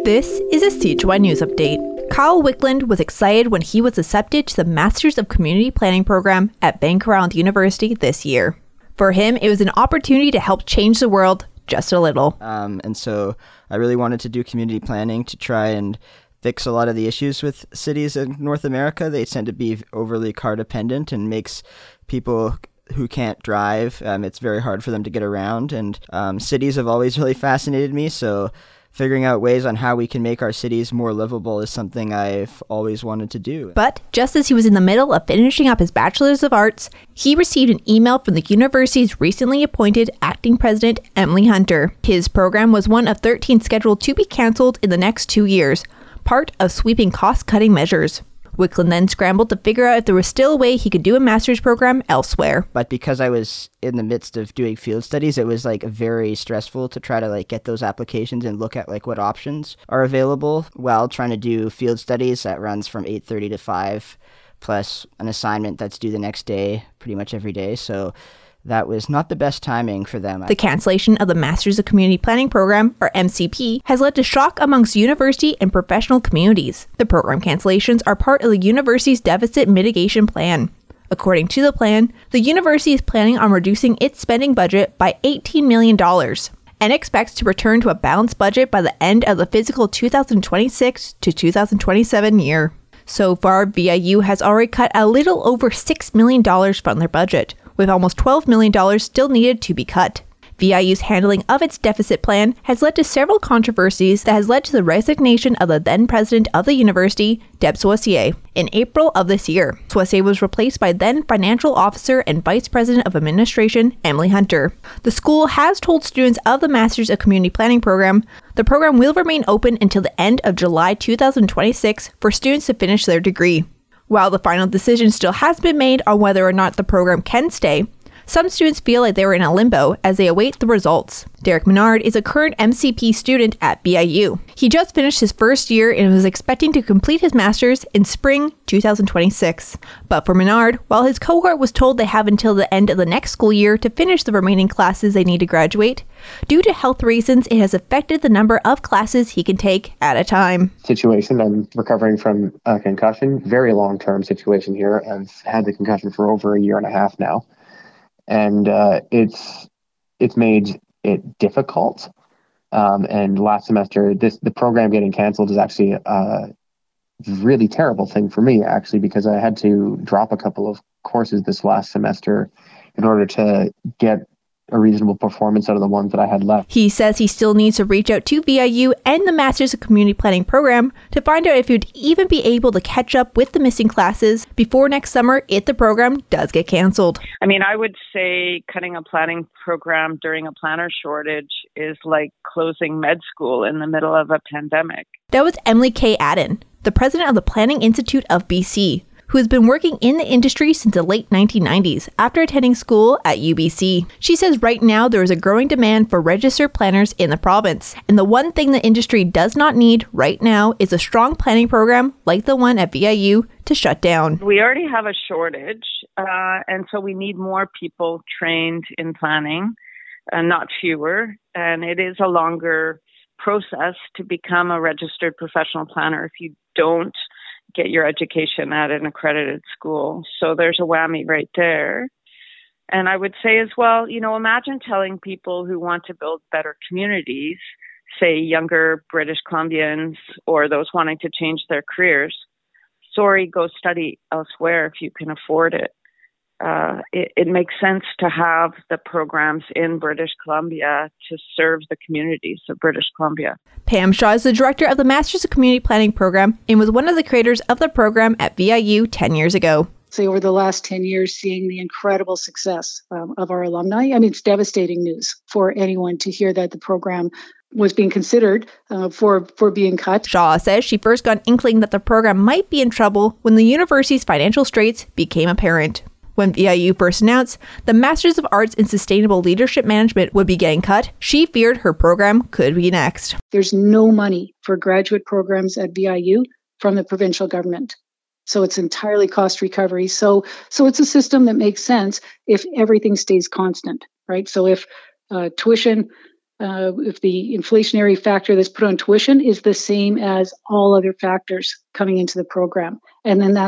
This is a CHY News Update. Kyle Wickland was excited when he was accepted to the Masters of Community Planning program at Vancouver Island University this year. For him, it was an opportunity to help change the world just a little. And so I really wanted to do community planning to try and fix a lot of the issues with cities in North America. They tend to be overly car dependent and makes people who can't drive, it's very hard for them to get around. And cities have always really fascinated me, so figuring out ways on how we can make our cities more livable is something I've always wanted to do. But just as he was in the middle of finishing up his Bachelor's of Arts, he received an email from the university's recently appointed acting president, Emily Hunter. His program was one of 13 scheduled to be cancelled in the next 2 years, part of sweeping cost-cutting measures. Wickland then scrambled to figure out if there was still a way he could do a master's program elsewhere. But because I was in the midst of doing field studies, it was very stressful to try to get those applications and look at what options are available while trying to do field studies that runs from 8:30 to 5, plus an assignment that's due the next day, pretty much every day. So that was not the best timing for them. The cancellation of the Masters of Community Planning program, or MCP, has led to shock amongst university and professional communities. The program cancellations are part of the university's deficit mitigation plan. According to the plan, the university is planning on reducing its spending budget by $18 million and expects to return to a balanced budget by the end of the fiscal 2026 to 2027 year. So far, VIU has already cut a little over $6 million from their budget, with almost $12 million still needed to be cut. VIU's handling of its deficit plan has led to several controversies that has led to the resignation of the then president of the university, Deb Saucier, in April of this year. Saucier was replaced by then financial officer and vice president of administration, Emily Hunter. The school has told students of the Masters of Community Planning program the program will remain open until the end of July 2026 for students to finish their degree. While the final decision still has been made on whether or not the program can stay, some students feel like they were in a limbo as they await the results. Derek Menard is a current MCP student at BIU. He just finished his first year and was expecting to complete his master's in spring 2026. But for Menard, while his cohort was told they have until the end of the next school year to finish the remaining classes they need to graduate, due to health reasons, it has affected the number of classes he can take at a time. Situation, I'm recovering from a concussion, very long-term situation here. I've had the concussion for over a year and a half now. And it's made it difficult. And last semester, the program getting canceled is actually a really terrible thing for me, actually, because I had to drop a couple of courses this last semester in order to get a reasonable performance out of the ones that I had left. He says he still needs to reach out to VIU and the Masters of Community Planning program to find out if he would even be able to catch up with the missing classes before next summer if the program does get canceled. I would say cutting a planning program during a planner shortage is like closing med school in the middle of a pandemic. That was Emily K. Adden, the president of the Planning Institute of BC, who has been working in the industry since the late 1990s after attending school at UBC. She says right now there is a growing demand for registered planners in the province, and the one thing the industry does not need right now is a strong planning program like the one at VIU to shut down. We already have a shortage, and so we need more people trained in planning, not fewer, and it is a longer process to become a registered professional planner if you don't get your education at an accredited school. So there's a whammy right there. And I would say as well, imagine telling people who want to build better communities, say younger British Columbians or those wanting to change their careers, sorry, go study elsewhere if you can afford it. It makes sense to have the programs in British Columbia to serve the communities of British Columbia. Pam Shaw is the director of the Masters of Community Planning program and was one of the creators of the program at VIU 10 years ago. So over the last 10 years, seeing the incredible success of our alumni, it's devastating news for anyone to hear that the program was being considered for being cut. Shaw says she first got an inkling that the program might be in trouble when the university's financial straits became apparent. When VIU first announced the Masters of Arts in Sustainable Leadership Management would be getting cut, she feared her program could be next. There's no money for graduate programs at VIU from the provincial government. So it's entirely cost recovery. So it's a system that makes sense if everything stays constant, right? So if tuition if the inflationary factor that's put on tuition is the same as all other factors coming into the program. And then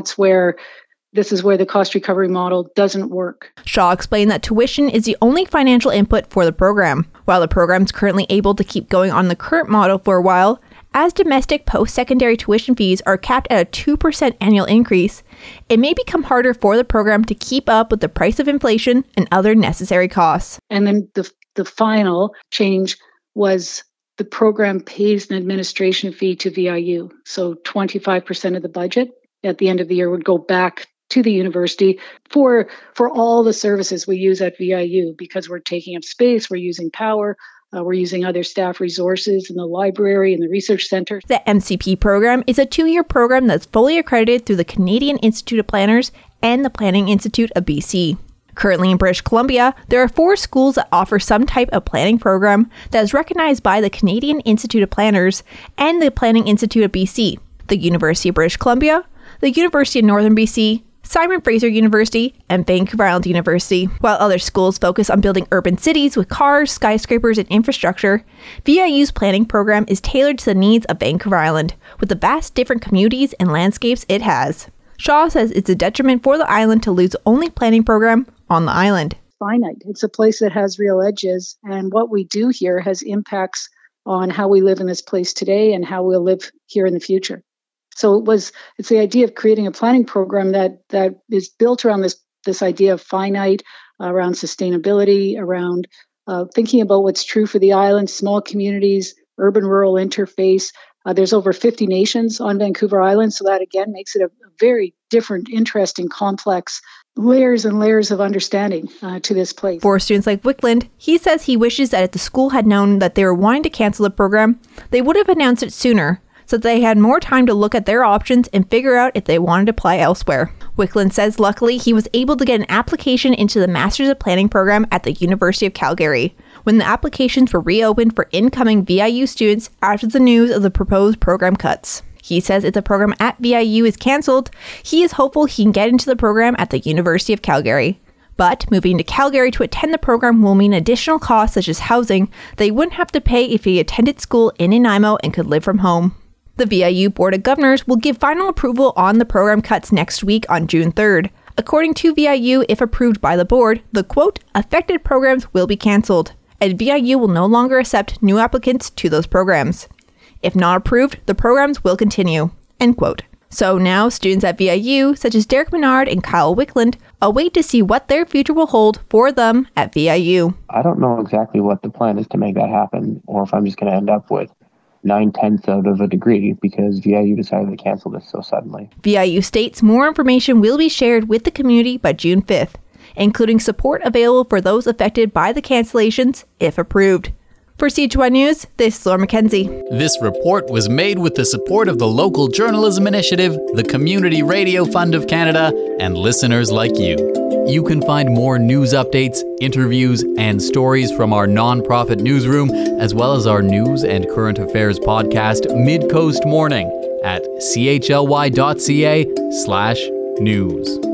this is where the cost recovery model doesn't work. Shaw explained that tuition is the only financial input for the program. While the program is currently able to keep going on the current model for a while, as domestic post-secondary tuition fees are capped at a 2% annual increase, it may become harder for the program to keep up with the price of inflation and other necessary costs. And then the final change was the program pays an administration fee to VIU. So 25% of the budget at the end of the year would go back to the university for all the services we use at VIU, because we're taking up space, we're using power, we're using other staff resources in the library and the research center. The MCP program is a 2-year program that's fully accredited through the Canadian Institute of Planners and the Planning Institute of BC. Currently in British Columbia, there are 4 schools that offer some type of planning program that is recognized by the Canadian Institute of Planners and the Planning Institute of BC, the University of British Columbia, the University of Northern BC, Simon Fraser University, and Vancouver Island University. While other schools focus on building urban cities with cars, skyscrapers, and infrastructure, VIU's planning program is tailored to the needs of Vancouver Island, with the vast different communities and landscapes it has. Shaw says it's a detriment for the island to lose the only planning program on the island. Finite. It's a place that has real edges, and what we do here has impacts on how we live in this place today and how we'll live here in the future. So it's the idea of creating a planning program that is built around this idea of finite, around sustainability, around thinking about what's true for the island, small communities, urban-rural interface. There's over 50 nations on Vancouver Island, so that again makes it a very different, interesting, complex layers and layers of understanding to this place. For students like Wickland, he says he wishes that if the school had known that they were wanting to cancel the program, they would have announced it sooner, so that they had more time to look at their options and figure out if they wanted to apply elsewhere. Wickland says luckily he was able to get an application into the Masters of Planning program at the University of Calgary, when the applications were reopened for incoming VIU students after the news of the proposed program cuts. He says if the program at VIU is cancelled, he is hopeful he can get into the program at the University of Calgary. But moving to Calgary to attend the program will mean additional costs such as housing that he wouldn't have to pay if he attended school in Nanaimo and could live from home. The VIU Board of Governors will give final approval on the program cuts next week on June 3rd. According to VIU, if approved by the board, the quote, affected programs will be cancelled, and VIU will no longer accept new applicants to those programs. If not approved, the programs will continue, end quote. So now students at VIU, such as Derek Menard and Kyle Wickland, await to see what their future will hold for them at VIU. I don't know exactly what the plan is to make that happen, or if I'm just going to end up with 9/10 out of a degree because VIU decided to cancel this so suddenly. VIU states more information will be shared with the community by June 5th, including support available for those affected by the cancellations if approved. For CHY News, this is Laura McKenzie. This report was made with the support of the Local Journalism Initiative, the Community Radio Fund of Canada, and listeners like you. You can find more news updates, interviews, and stories from our nonprofit newsroom, as well as our news and current affairs podcast, Mid-Coast Morning, at chly.ca/news.